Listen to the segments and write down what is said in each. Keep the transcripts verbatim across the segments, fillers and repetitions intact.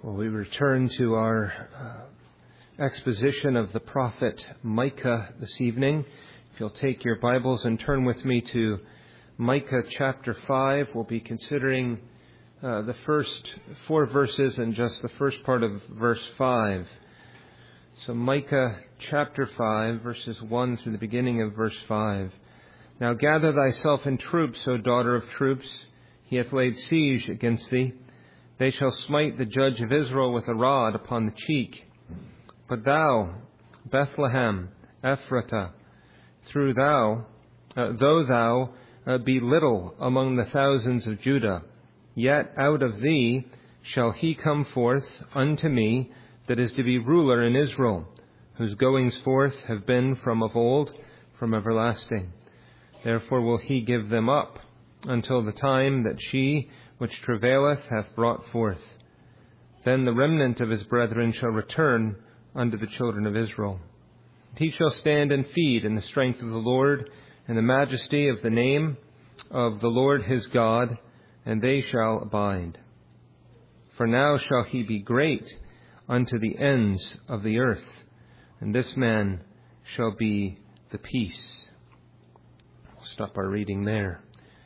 Well, we return to our uh, exposition of the prophet Micah this evening. If you'll take your Bibles and turn with me to Micah chapter five, we'll be considering uh, the first four verses and just the first part of verse five. So Micah chapter five, verses one through the beginning of verse five. Now gather thyself in troops, O daughter of troops. He hath laid siege against thee. They shall smite the judge of Israel with a rod upon the cheek. But thou, Bethlehem, Ephratah, through thou, uh, though thou uh, be little among the thousands of Judah, yet out of thee shall he come forth unto me that is to be ruler in Israel, whose goings forth have been from of old, from everlasting. Therefore will he give them up until the time that she which travaileth hath brought forth. Then the remnant of his brethren shall return unto the children of Israel. And he shall stand and feed in the strength of the Lord, and the majesty of the name of the Lord his God, and they shall abide. For now shall he be great unto the ends of the earth, and this man shall be the peace. We'll stop our reading there.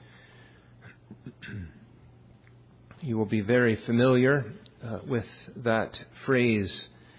You will be very familiar uh, with that phrase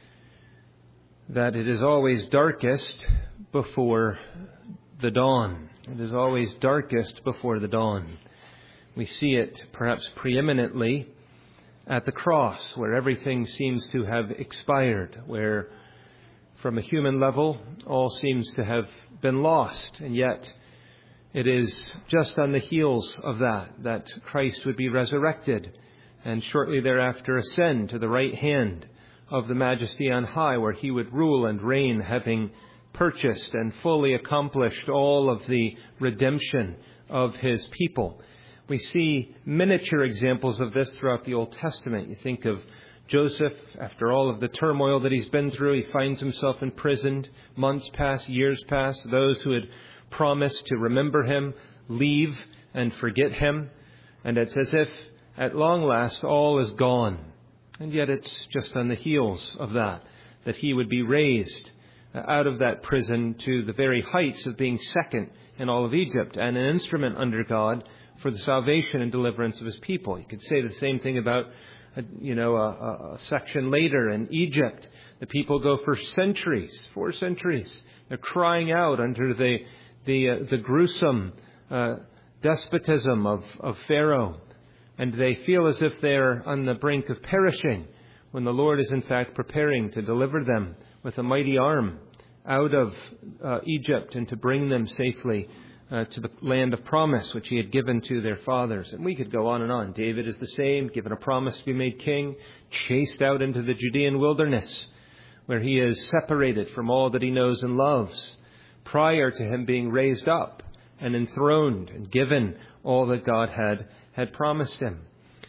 that it is always darkest before the dawn. It is always darkest before the dawn. We see it perhaps preeminently at the cross, where everything seems to have expired, where from a human level all seems to have been lost, and yet it is just on the heels of that, that Christ would be resurrected and shortly thereafter ascend to the right hand of the Majesty on high, where he would rule and reign, having purchased and fully accomplished all of the redemption of his people. We see miniature examples of this throughout the Old Testament. You think of Joseph, after all of the turmoil that he's been through, he finds himself imprisoned. Months pass, years pass. Those who had promised to remember him leave and forget him. And it's as if at long last all is gone. And yet it's just on the heels of that, that he would be raised out of that prison to the very heights of being second in all of Egypt and an instrument under God for the salvation and deliverance of his people. You could say the same thing about, you know, a, a section later in Egypt. The people go for centuries, four centuries. They're crying out under the the, uh, the gruesome uh, despotism of, of Pharaoh. And they feel as if they're on the brink of perishing, when the Lord is in fact preparing to deliver them with a mighty arm out of uh, Egypt and to bring them safely uh, to the land of promise, which he had given to their fathers. And we could go on and on. David is the same, given a promise to be made king, chased out into the Judean wilderness, where he is separated from all that he knows and loves, prior to him being raised up and enthroned and given all that God had had promised him.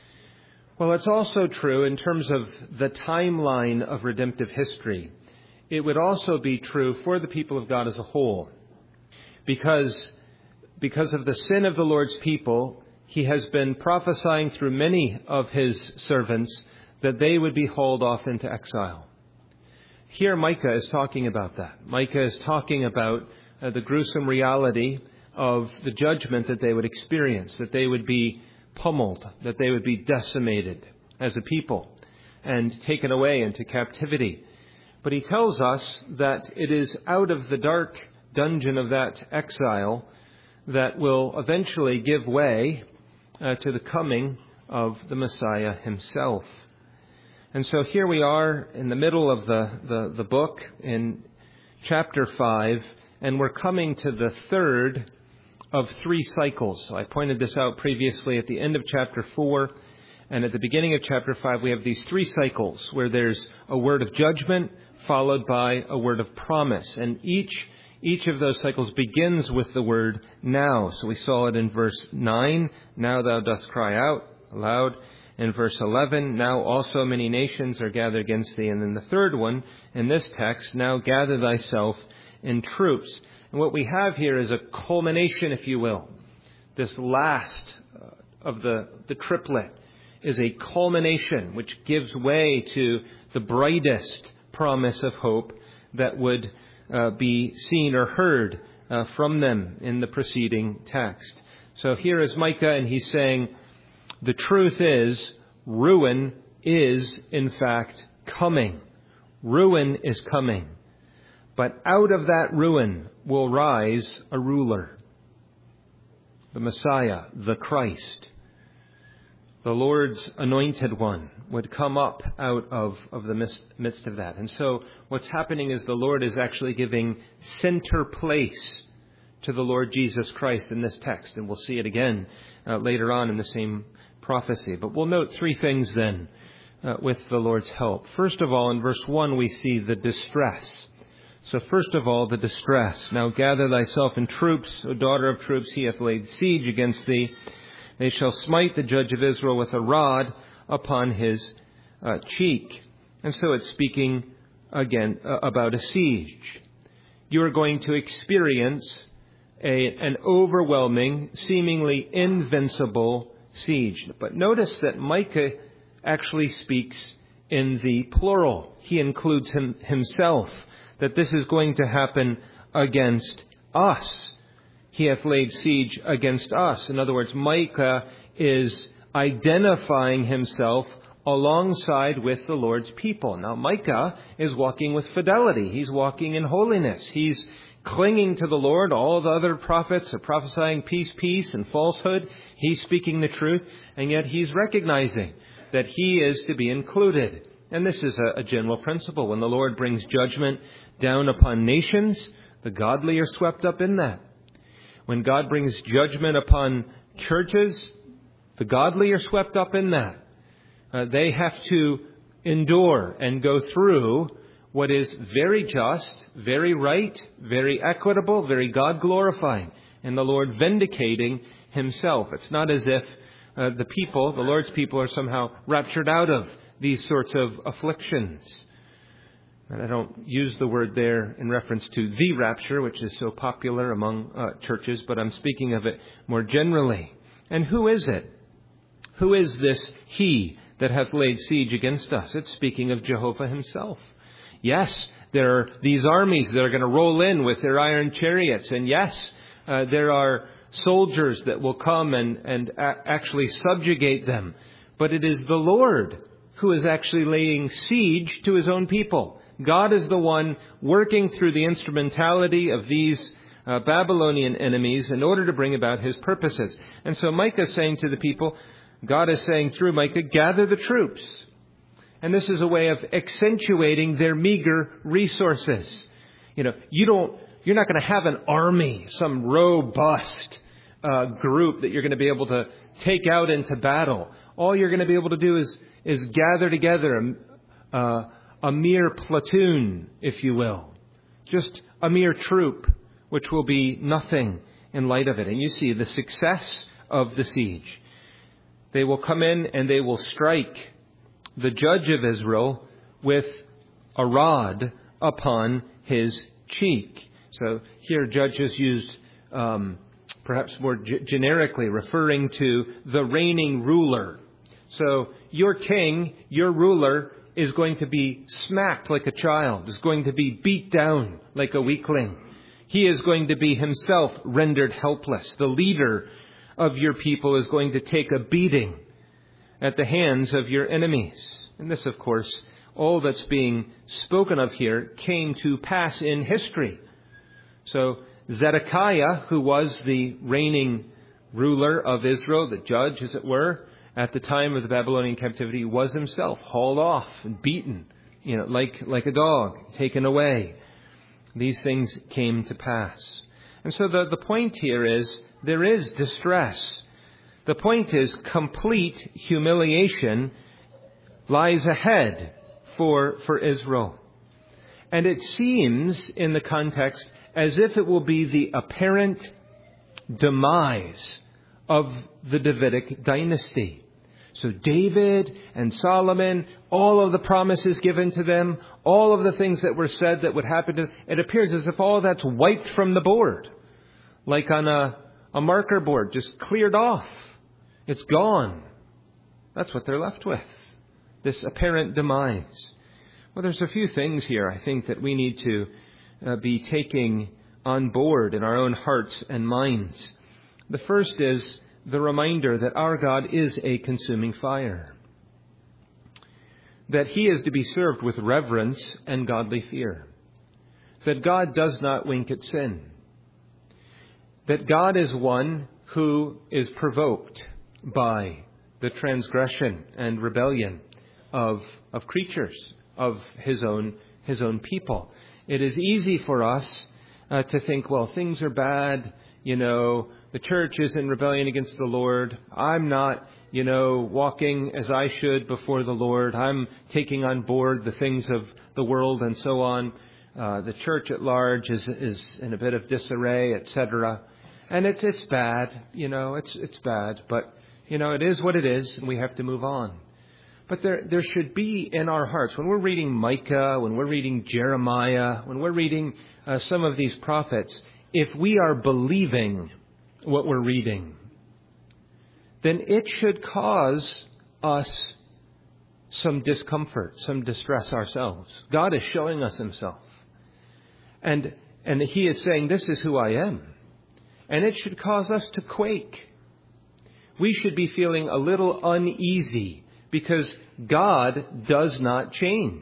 Well, it's also true in terms of the timeline of redemptive history. It would also be true for the people of God as a whole. Because, because of the sin of the Lord's people, he has been prophesying through many of his servants that they would be hauled off into exile. Here Micah is talking about that. Micah is talking about uh, the gruesome reality of the judgment that they would experience, that they would be pummeled, that they would be decimated as a people and taken away into captivity. But he tells us that it is out of the dark dungeon of that exile that will eventually give way uh, to the coming of the Messiah himself. And so here we are in the middle of the, the, the book in chapter five, and we're coming to the third of three cycles. So I pointed this out previously at the end of chapter four, and at the beginning of chapter five, we have these three cycles where there's a word of judgment followed by a word of promise. And each each of those cycles begins with the word now. So we saw it in verse nine, now thou dost cry out aloud. In verse eleven, now also many nations are gathered against thee. And then the third one in this text, now gather thyself in troops. And what we have here is a culmination, if you will, this last of the, the triplet is a culmination which gives way to the brightest promise of hope that would uh, be seen or heard uh, from them in the preceding text. So here is Micah, and he's saying, the truth is, ruin is in fact coming. Ruin is coming. But out of that ruin will rise a ruler. The Messiah, the Christ, the Lord's anointed one, would come up out of, of the midst, midst of that. And so what's happening is the Lord is actually giving center place to the Lord Jesus Christ in this text. And we'll see it again uh, later on in the same prophecy. But we'll note three things then uh, with the Lord's help. First of all, in verse one, we see the distress. So first of all, the distress. Now gather thyself in troops, O daughter of troops, he hath laid siege against thee. They shall smite the judge of Israel with a rod upon his uh, cheek. And so it's speaking again uh, about a siege. You are going to experience a, an overwhelming, seemingly invincible siege. But notice that Micah actually speaks in the plural. He includes him, himself, that this is going to happen against us. He hath laid siege against us. In other words, Micah is identifying himself alongside with the Lord's people. Now, Micah is walking with fidelity. He's walking in holiness. He's clinging to the Lord. All the other prophets are prophesying peace, peace, and falsehood. He's speaking the truth, and yet he's recognizing that he is to be included. And this is a, a general principle. When the Lord brings judgment down upon nations, the godly are swept up in that. When God brings judgment upon churches, the godly are swept up in that. Uh, they have to endure and go through what is very just, very right, very equitable, very God-glorifying, and the Lord vindicating himself. It's not as if uh, the people, the Lord's people, are somehow raptured out of these sorts of afflictions. And I don't use the word there in reference to the rapture, which is so popular among uh, churches, but I'm speaking of it more generally. And who is it? Who is this he that hath laid siege against us? It's speaking of Jehovah himself. Yes, there are these armies that are going to roll in with their iron chariots. And yes, uh, there are soldiers that will come and, and a- actually subjugate them. But it is the Lord who is actually laying siege to his own people. God is the one working through the instrumentality of these uh, Babylonian enemies in order to bring about his purposes. And so Micah is saying to the people, God is saying through Micah, gather the troops. And this is a way of accentuating their meager resources. You know, you don't, you're not going to have an army, some robust uh, group that you're going to be able to take out into battle. All you're going to be able to do is, is gather together uh, a mere platoon, if you will. Just a mere troop, which will be nothing in light of it. And you see the success of the siege. They will come in and they will strike the judge of Israel with a rod upon his cheek. So here judge is used um, perhaps more g- generically, referring to the reigning ruler. So your king, your ruler, is going to be smacked like a child, is going to be beat down like a weakling. He is going to be himself rendered helpless. The leader of your people is going to take a beating at the hands of your enemies. And this, of course, all that's being spoken of here came to pass in history. So Zedekiah, who was the reigning ruler of Israel, the judge, as it were, at the time of the Babylonian captivity, was himself hauled off and beaten, you know, like, like a dog, taken away. These things came to pass. And so the, the point here is there is distress. The point is complete humiliation lies ahead for, for Israel. And it seems in the context as if it will be the apparent demise of the Davidic dynasty. So David and Solomon, all of the promises given to them, all of the things that were said that would happen to them, it appears as if all that's wiped from the board. Like on a, a marker board, just cleared off. It's gone. That's what they're left with. This apparent demise. Well, there's a few things here, I think, that we need to uh, be taking on board in our own hearts and minds. The first is the reminder that our God is a consuming fire. That He is to be served with reverence and godly fear. That God does not wink at sin. That God is one who is provoked by the transgression and rebellion of, of creatures, of His own, His own people. It is easy for us uh, to think, well, things are bad, you know, the church is in rebellion against the Lord. I'm not, you know, walking as I should before the Lord. I'm taking on board the things of the world and so on. Uh, the church at large is, is in a bit of disarray, et cetera. And it's, it's bad, you know, it's, it's bad, but, you know, it is what it is and we have to move on. But there, there should be in our hearts, when we're reading Micah, when we're reading Jeremiah, when we're reading uh, some of these prophets, if we are believing what we're reading, then it should cause us some discomfort, some distress ourselves. God is showing us Himself. And, and He is saying, this is who I am. And it should cause us to quake. We should be feeling a little uneasy because God does not change.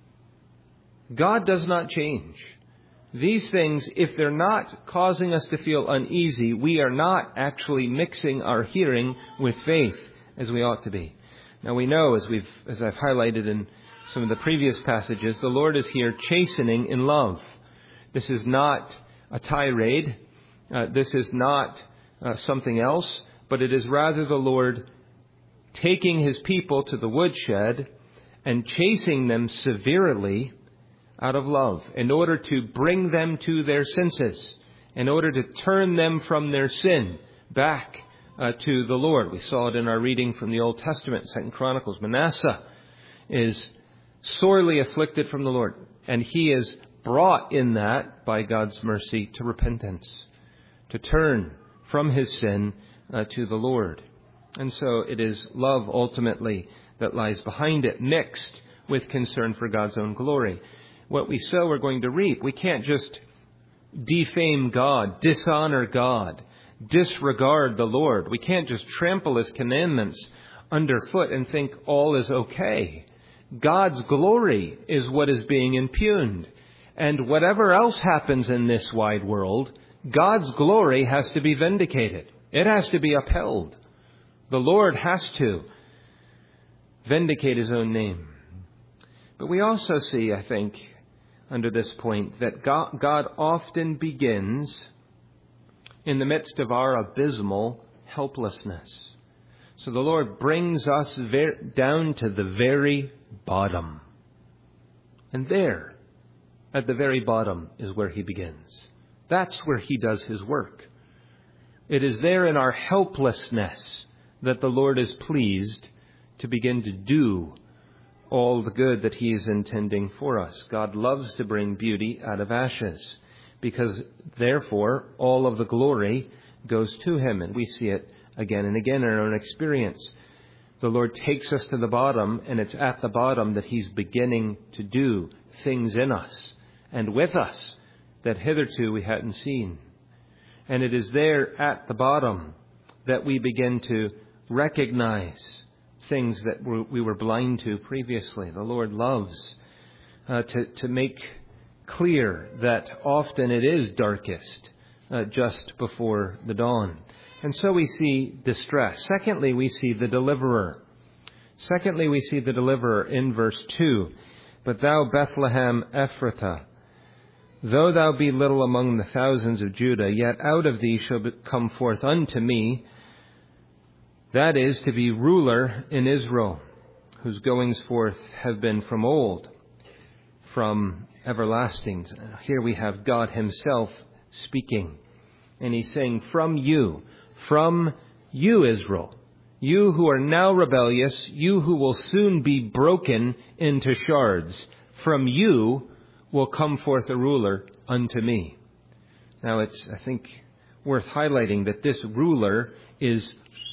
God does not change. These things, if they're not causing us to feel uneasy, we are not actually mixing our hearing with faith as we ought to be. Now we know, as we've, as I've highlighted in some of the previous passages, the Lord is here chastening in love. This is not a tirade. Uh, this is not uh, something else, but it is rather the Lord taking His people to the woodshed and chasing them severely out of love, in order to bring them to their senses, in order to turn them from their sin back uh, to the Lord. We saw it in our reading from the Old Testament, Second Chronicles. Manasseh is sorely afflicted from the Lord, and he is brought in that by God's mercy to repentance, to turn from his sin uh, to the Lord. And so it is love ultimately that lies behind it, mixed with concern for God's own glory. What we sow, we're going to reap. We can't just defame God, dishonor God, disregard the Lord. We can't just trample His commandments underfoot and think all is okay. God's glory is what is being impugned. And whatever else happens in this wide world, God's glory has to be vindicated. It has to be upheld. The Lord has to vindicate His own name. But we also see, I think, under this point, that God, God often begins in the midst of our abysmal helplessness. So the Lord brings us ver- down to the very bottom. And there, at the very bottom, is where He begins. That's where He does His work. It is there in our helplessness that the Lord is pleased to begin to do all the good that He is intending for us. God loves to bring beauty out of ashes, because therefore all of the glory goes to Him. And we see it again and again in our own experience. The Lord takes us to the bottom, and it's at the bottom that He's beginning to do things in us and with us that hitherto we hadn't seen. And it is there at the bottom that we begin to recognize things that we were blind to previously. The Lord loves uh, to, to make clear that often it is darkest uh, just before the dawn. And so we see distress. Secondly, we see the deliverer. Secondly, we see the deliverer in verse two. But thou, Bethlehem Ephrathah, though thou be little among the thousands of Judah, yet out of thee shall come forth unto me, that is, to be ruler in Israel, whose goings forth have been from old, from everlasting. Here we have God Himself speaking. And He's saying, from you, from you, Israel, you who are now rebellious, you who will soon be broken into shards, from you will come forth a ruler unto me. Now it's, I think, worth highlighting that this ruler is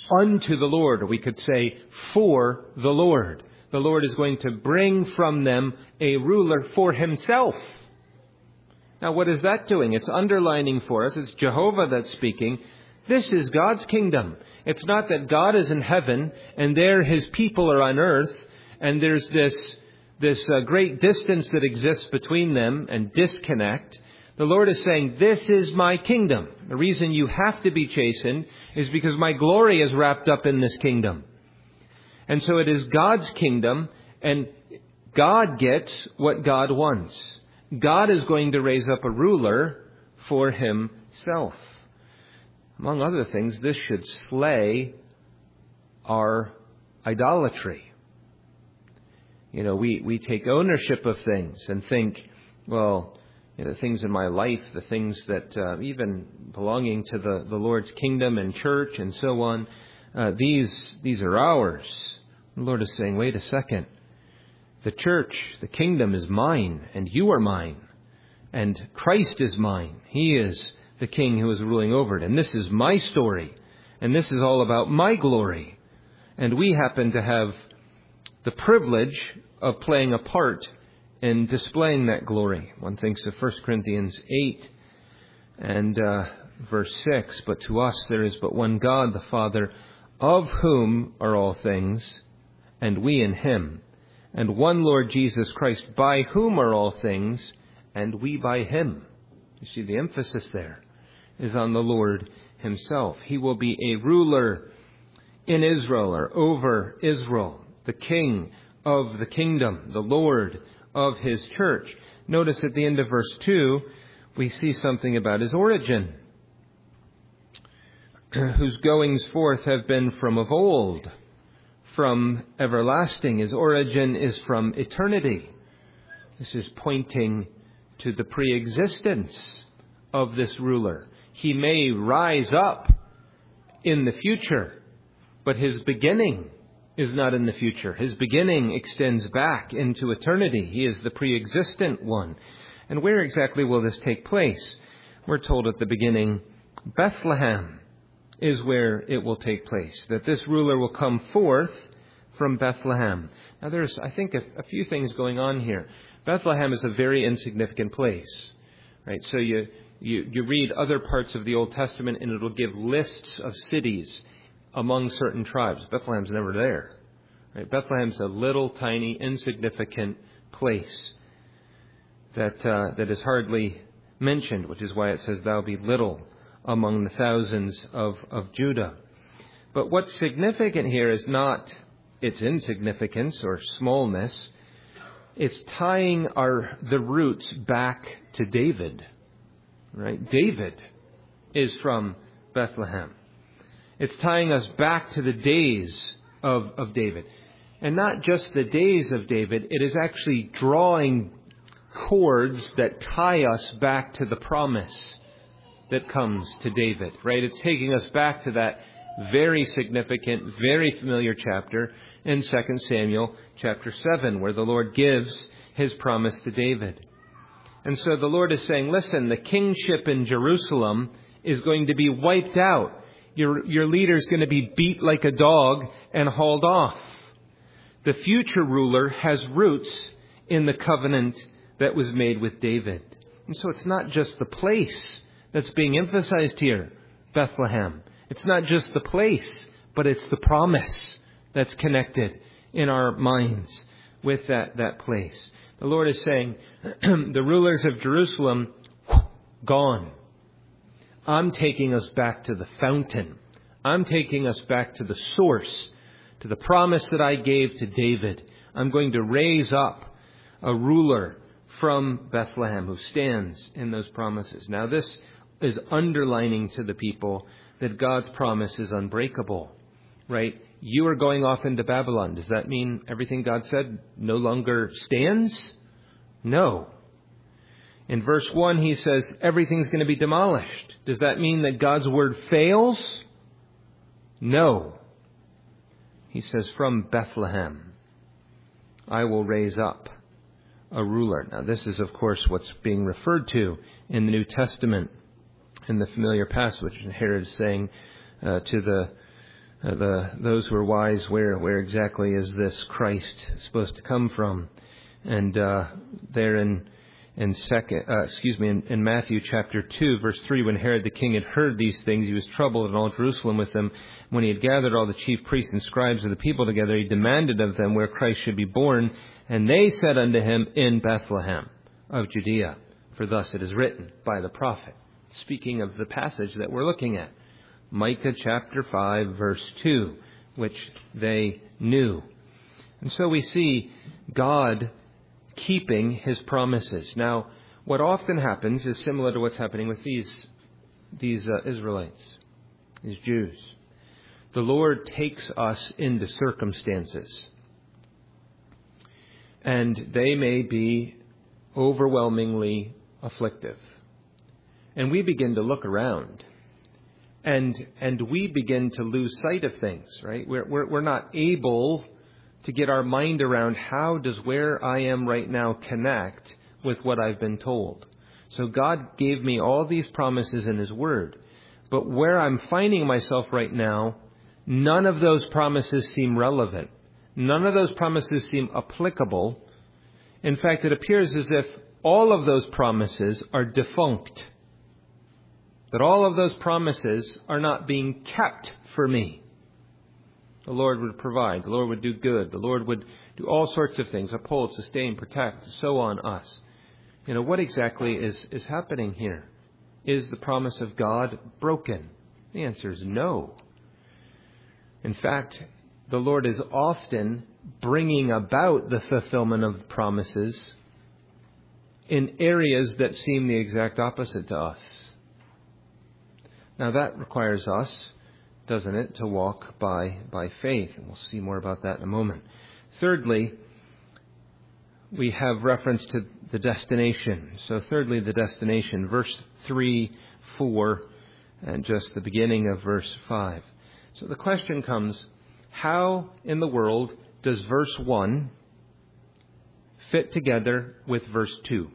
unto the Lord, or we could say for the Lord. The Lord is going to bring from them a ruler for himself. Now, what is that doing? It's underlining for us, it's Jehovah that's speaking. This is God's kingdom. It's not that God is in heaven and there his people are on earth and there's this, this uh, great distance that exists between them and disconnect. The Lord is saying, this is my kingdom. The reason you have to be chastened is because my glory is wrapped up in this kingdom. And so it is God's kingdom, and God gets what God wants. God is going to raise up a ruler for himself. Among other things, this should slay our idolatry. You know, we, we take ownership of things and think, well, you know, the things in my life, the things that uh, even belonging to the, the Lord's kingdom and church and so on, uh, these these are ours. The Lord is saying, wait a second. The church, the kingdom is mine, and you are mine. And Christ is mine. He is the king who is ruling over it. And this is my story. And this is all about my glory. And we happen to have the privilege of playing a part in displaying that glory. One thinks of First Corinthians eight and uh, verse six. But to us there is but one God, the Father, of whom are all things, and we in him. And one Lord Jesus Christ, by whom are all things, and we by him. You see, the emphasis there is on the Lord himself. He will be a ruler in Israel, or over Israel, the king of the kingdom, the Lord of his church. Notice at the end of verse two, we see something about his origin, whose goings forth have been from of old, from everlasting. His origin is from eternity. This is pointing to the pre-existence of this ruler. He may rise up in the future, but his beginning is not in the future. His beginning extends back into eternity. He is the pre-existent one. And where exactly will this take place? We're told at the beginning, Bethlehem is where it will take place. That this ruler will come forth from Bethlehem. Now there's, I think, a, a few things going on here. Bethlehem is a very insignificant place. Right? So you, you, you read other parts of the Old Testament and it'll give lists of cities among certain tribes. Bethlehem's never there. Right? Bethlehem's a little, tiny, insignificant place that uh, that is hardly mentioned, which is why it says, "Thou be little among the thousands of, of Judah." But what's significant here is not its insignificance or smallness. It's tying our the roots back to David. Right? David is from Bethlehem. It's tying us back to the days of, of David. And not just the days of David, it is actually drawing cords that tie us back to the promise that comes to David, right? It's taking us back to that very significant, very familiar chapter in Second Samuel chapter seven, where the Lord gives his promise to David. And so the Lord is saying, listen, the kingship in Jerusalem is going to be wiped out. Your, your leader is going to be beat like a dog and hauled off. The future ruler has roots in the covenant that was made with David. And so it's not just the place that's being emphasized here, Bethlehem. It's not just the place, but it's the promise that's connected in our minds with that, that place. The Lord is saying, the rulers of Jerusalem, gone. I'm taking us back to the fountain. I'm taking us back to the source, to the promise that I gave to David. I'm going to raise up a ruler from Bethlehem who stands in those promises. Now, this is underlining to the people that God's promise is unbreakable, right? You are going off into Babylon. Does that mean everything God said no longer stands? No. In verse one, he says everything's going to be demolished. Does that mean that God's word fails? No. He says, from Bethlehem, I will raise up a ruler. Now, this is, of course, what's being referred to in the New Testament in the familiar passage. Herod is saying uh, to the Uh, the those who are wise, where where exactly is this Christ supposed to come from? And uh, there in in second, uh, excuse me, in, in Matthew chapter two, verse three, when Herod the king had heard these things, he was troubled, and all Jerusalem with him. When he had gathered all the chief priests and scribes of the people together, he demanded of them where Christ should be born. And they said unto him, In Bethlehem of Judea, for thus it is written by the prophet. Speaking of the passage that we're looking at, Micah chapter five, verse two, which they knew. And so we see God keeping his promises. Now, what often happens is similar to what's happening with these, these uh, Israelites, these Jews. The Lord takes us into circumstances, and they may be overwhelmingly afflictive. And we begin to look around. And and we begin to lose sight of things, right? We're, we're we're not able to get our mind around how does where I am right now connect with what I've been told. So God gave me all these promises in His Word. But where I'm finding myself right now, none of those promises seem relevant. None of those promises seem applicable. In fact, it appears as if all of those promises are defunct. That all of those promises are not being kept for me. The Lord would provide. The Lord would do good. The Lord would do all sorts of things, uphold, sustain, protect, so on us. You know, what exactly is, is happening here? Is the promise of God broken? The answer is no. In fact, the Lord is often bringing about the fulfillment of promises in areas that seem the exact opposite to us. Now that requires us, doesn't it, to walk by, by faith. And we'll see more about that in a moment. Thirdly, we have reference to the destination. So thirdly, the destination. Verse three, four, and just the beginning of verse five. So the question comes, how in the world does verse one fit together with verse two?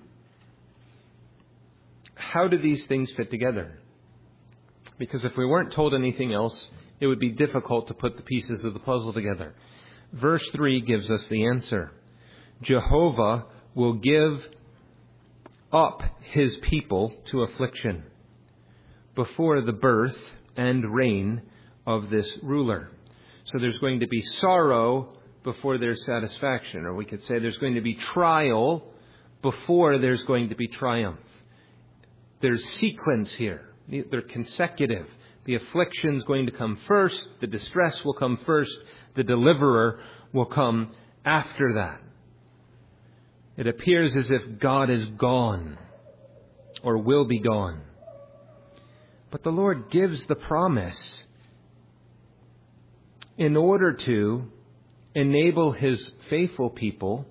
How do these things fit together? Because if we weren't told anything else, it would be difficult to put the pieces of the puzzle together. Verse three gives us the answer. Jehovah will give up his people to affliction before the birth and reign of this ruler. So there's going to be sorrow before there's satisfaction. Or we could say there's going to be trial before there's going to be triumph. There's sequence here. They're consecutive. The affliction's going to come first. The distress will come first. The deliverer will come after that. It appears as if God is gone or will be gone. But the Lord gives the promise in order to enable His faithful people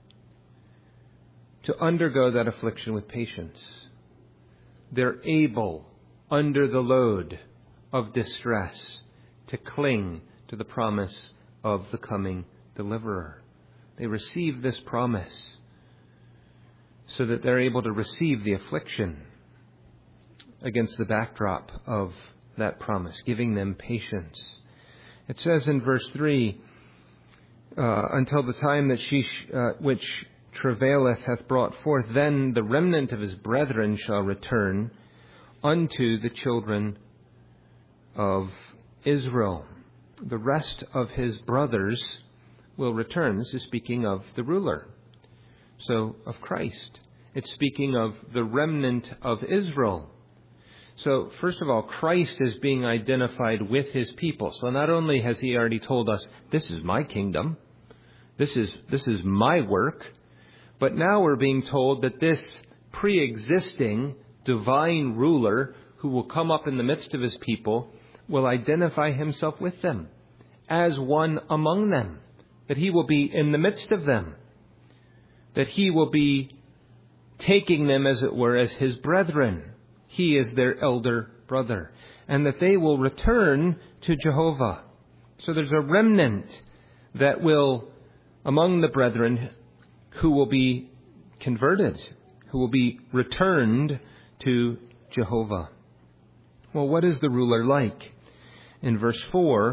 to undergo that affliction with patience. They're able, under the load of distress, to cling to the promise of the coming deliverer. They receive this promise so that they're able to receive the affliction against the backdrop of that promise, giving them patience. It says in verse three, uh, until the time that she, uh, which travaileth hath brought forth, then the remnant of his brethren shall return unto the children of Israel. The rest of his brothers will return. This is speaking of the ruler. So, of Christ. It's speaking of the remnant of Israel. So, first of all, Christ is being identified with his people. So not only has he already told us, this is my kingdom, this is, this is my work, but now we're being told that this pre-existing divine ruler who will come up in the midst of his people will identify himself with them as one among them, that he will be in the midst of them, that he will be taking them, as it were, as his brethren. He is their elder brother, and that they will return to Jehovah. So there's a remnant that will, among the brethren, who will be converted, who will be returned to Jehovah. Well, what is the ruler like? In verse four,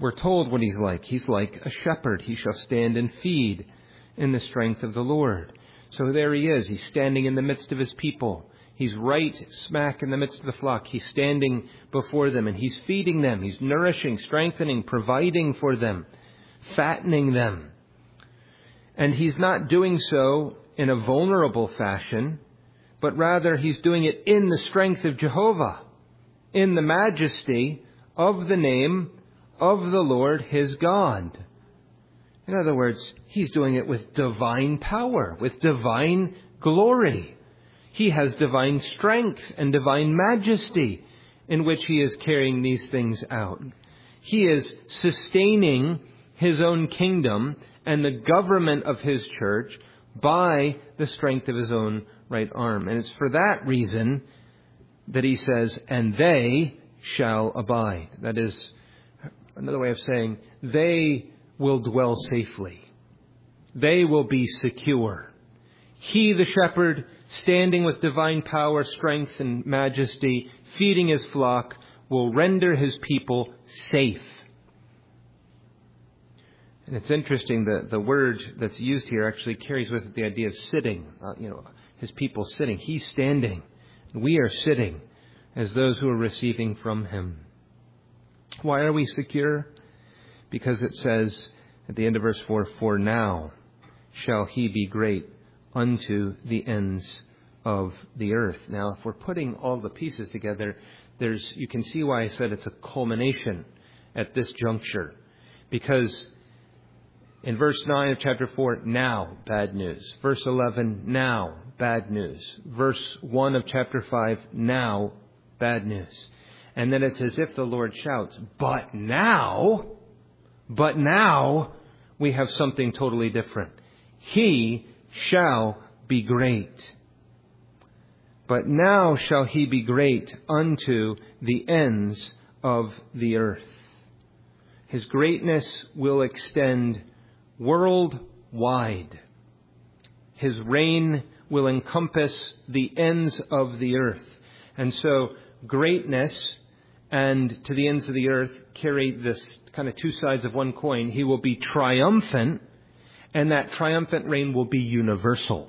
we're told what he's like. He's like a shepherd. He shall stand and feed in the strength of the Lord. So there he is. He's standing in the midst of his people. He's right smack in the midst of the flock. He's standing before them and he's feeding them. He's nourishing, strengthening, providing for them, fattening them. And he's not doing so in a vulnerable fashion, but rather he's doing it in the strength of Jehovah, in the majesty of the name of the Lord his God. In other words, he's doing it with divine power, with divine glory. He has divine strength and divine majesty in which he is carrying these things out. He is sustaining his own kingdom and the government of his church by the strength of his own right arm. And it's for that reason that he says, and they shall abide. That is another way of saying they will dwell safely. They will be secure. He, the shepherd, standing with divine power, strength, and majesty, feeding his flock, will render his people safe. And it's interesting that the word that's used here actually carries with it the idea of sitting. Uh, you know, his people sitting. He's standing. And we are sitting as those who are receiving from him. Why are we secure? Because it says at the end of verse four, for now shall he be great unto the ends of the earth. Now, if we're putting all the pieces together, there's you can see why I said it's a culmination at this juncture. Because in verse nine of chapter four, now, bad news. Verse eleven, now, bad news. Verse one of chapter five, now, bad news. And then it's as if the Lord shouts, but now, but now, we have something totally different. He shall be great. But now shall he be great unto the ends of the earth. His greatness will extend worldwide. His reign will encompass the ends of the earth. And so greatness and to the ends of the earth carry this kind of two sides of one coin. He will be triumphant, and that triumphant reign will be universal.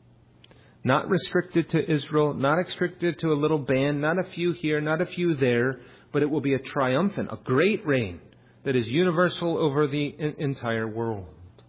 Not restricted to Israel, not restricted to a little band, not a few here, not a few there, but it will be a triumphant, a great reign that is universal over the entire world.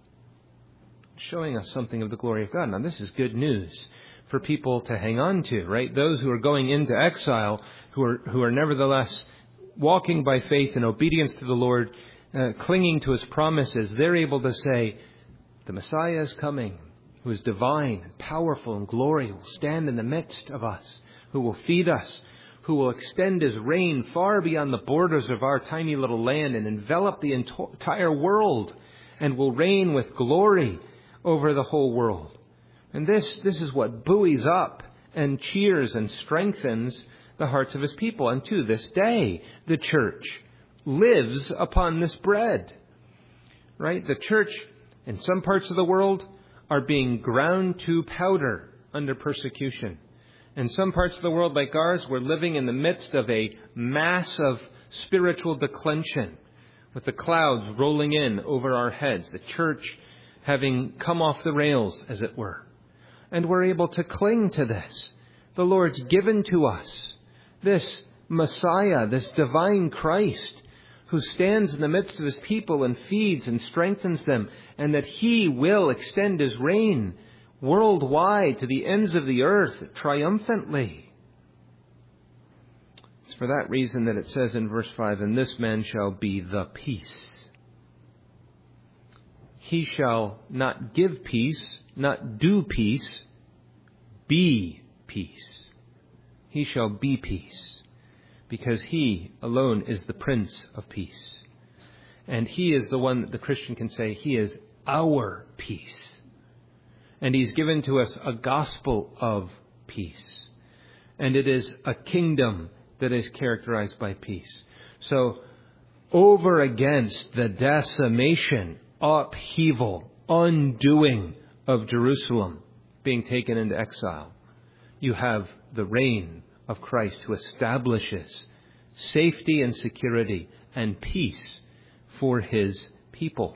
Showing us something of the glory of God. Now, this is good news for people to hang on to, right? Those who are going into exile, who are who are nevertheless walking by faith in obedience to the Lord, uh, clinging to his promises, they're able to say, the Messiah is coming, who is divine and powerful and glory, will stand in the midst of us, who will feed us, who will extend his reign far beyond the borders of our tiny little land and envelop the entire world, and will reign with glory over the whole world. And this, this is what buoys up and cheers and strengthens the hearts of his people. And to this day, the church lives upon this bread. Right? The church in some parts of the world are being ground to powder under persecution. In some parts of the world like ours, we're living in the midst of a mass of spiritual declension, with the clouds rolling in over our heads, the church having come off the rails, as it were. And we're able to cling to this. The Lord's given to us this Messiah, this divine Christ, who stands in the midst of his people and feeds and strengthens them, and that he will extend his reign worldwide to the ends of the earth triumphantly. It's for that reason that it says in verse five, and this man shall be the peace. He shall not give peace, not do peace, be peace. He shall be peace, because he alone is the Prince of Peace. And he is the one that the Christian can say, he is our peace. And he's given to us a gospel of peace. And it is a kingdom that is characterized by peace. So, over against the decimation, upheaval, undoing of Jerusalem being taken into exile, you have the reign of Christ who establishes safety and security and peace for His people.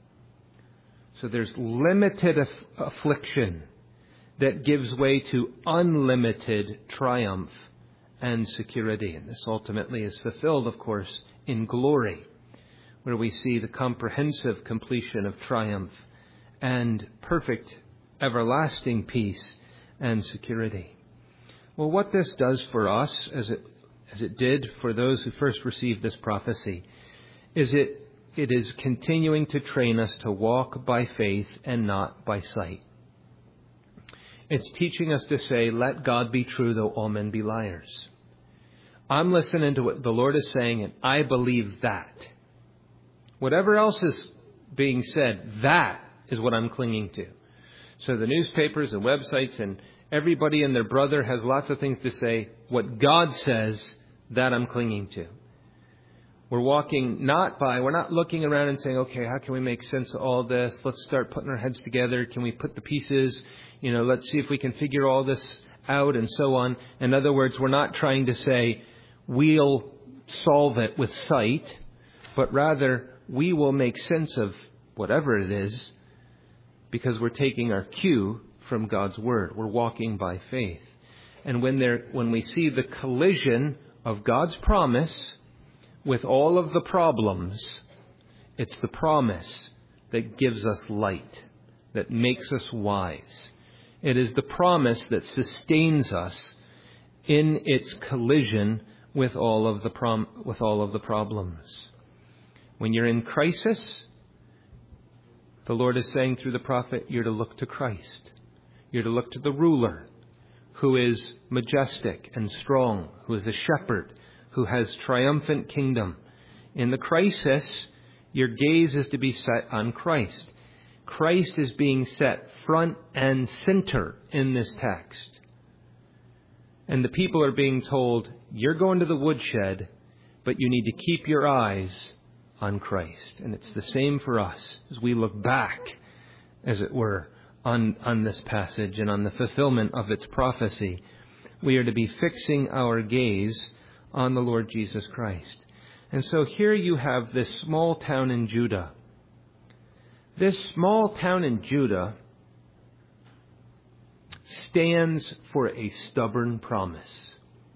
So there's limited aff- affliction that gives way to unlimited triumph and security. And this ultimately is fulfilled, of course, in glory, where we see the comprehensive completion of triumph and perfect everlasting peace and security. Well, what this does for us, as it as it did for those who first received this prophecy, is it it is continuing to train us to walk by faith and not by sight. It's teaching us to say, let God be true, though all men be liars. I'm listening to what the Lord is saying, and I believe that. Whatever else is being said, that is what I'm clinging to. So the newspapers and websites and everybody and their brother has lots of things to say. What God says, that I'm clinging to. We're walking not by, we're not looking around and saying, okay, how can we make sense of all this? Let's start putting our heads together. Can we put the pieces? You know, let's see if we can figure all this out and so on. In other words, we're not trying to say we'll solve it with sight, but rather we will make sense of whatever it is because we're taking our cue from God's Word. We're walking by faith. And when there, when we see the collision of God's promise with all of the problems, it's the promise that gives us light, that makes us wise. It is the promise that sustains us in its collision with all of the prom- with all of the problems. When you're in crisis, the Lord is saying through the prophet, you're to look to Christ. You're to look to the ruler who is majestic and strong, who is a shepherd, who has triumphant kingdom. In the crisis, your gaze is to be set on Christ. Christ is being set front and center in this text. And the people are being told, you're going to the woodshed, but you need to keep your eyes on Christ. And it's the same for us as we look back, as it were, on, on this passage and on the fulfillment of its prophecy. We are to be fixing our gaze on the Lord Jesus Christ. And so here you have this small town in Judah. This small town in Judah stands for a stubborn promise.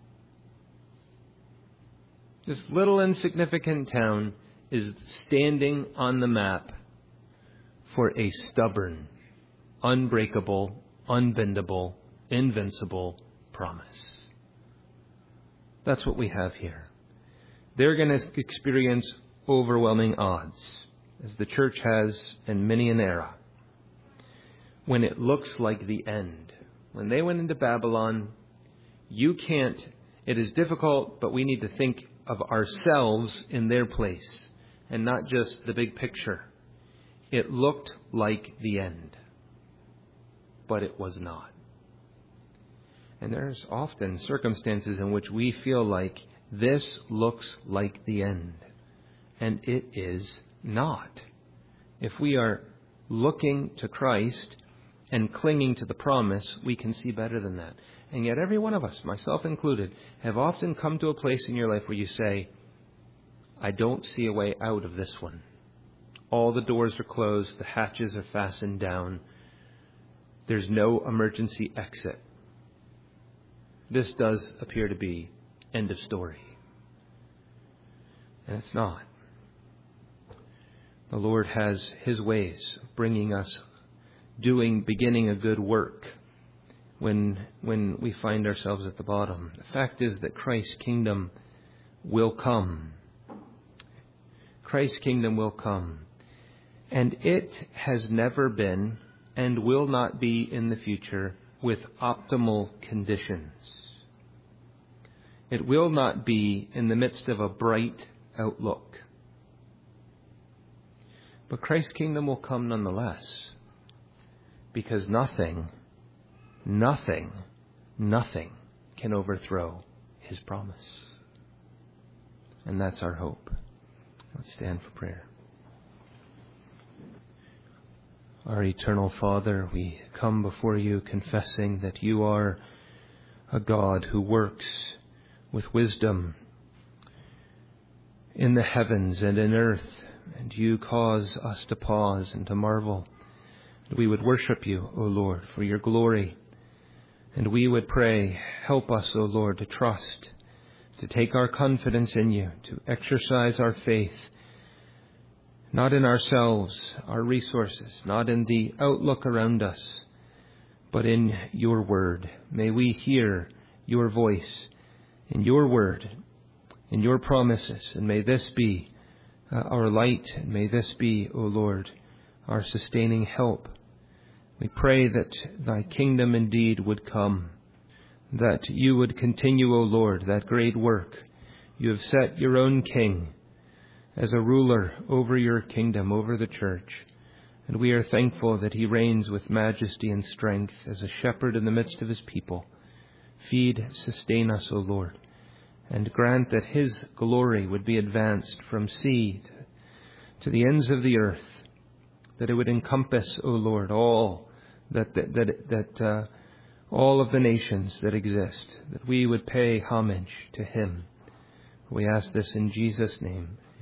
This little insignificant town is standing on the map for a stubborn, unbreakable, unbendable, invincible promise. That's what we have here. They're going to experience overwhelming odds, as the church has in many an era, when it looks like the end. When they went into Babylon, you can't, it is difficult, but we need to think of ourselves in their place and not just the big picture. It looked like the end, but it was not. And there's often circumstances in which we feel like this looks like the end, and it is not. If we are looking to Christ and clinging to the promise, we can see better than that. And yet every one of us, myself included, have often come to a place in your life where you say, I don't see a way out of this one. All the doors are closed, the hatches are fastened down. There's no emergency exit. This does appear to be end of story. And it's not. The Lord has His ways of bringing us, doing, beginning a good work when when we find ourselves at the bottom. The fact is that Christ's kingdom will come. Christ's kingdom will come. And it has never been and will not be in the future with optimal conditions. It will not be in the midst of a bright outlook. But Christ's kingdom will come nonetheless, because nothing, nothing, nothing can overthrow His promise. And that's our hope. Let's stand for prayer. Our eternal Father, we come before You confessing that You are a God who works with wisdom in the heavens and in earth, and you cause us to pause and to marvel. We would worship you, O Lord, for your glory. And we would pray, help us, O Lord, to trust, to take our confidence in you, to exercise our faith, not in ourselves, our resources, not in the outlook around us, but in your word. May we hear your voice in your word, in your promises, and may this be uh, our light, and may this be, O Lord, our sustaining help. We pray that thy kingdom indeed would come, that you would continue, O Lord, that great work. You have set your own king as a ruler over your kingdom, over the church. And we are thankful that he reigns with majesty and strength as a shepherd in the midst of his people. Feed, sustain us, O Lord, and grant that his glory would be advanced from sea to the ends of the earth, that it would encompass, O Lord, all that that that, that uh, all of the nations that exist, that we would pay homage to him. We ask this in Jesus' name.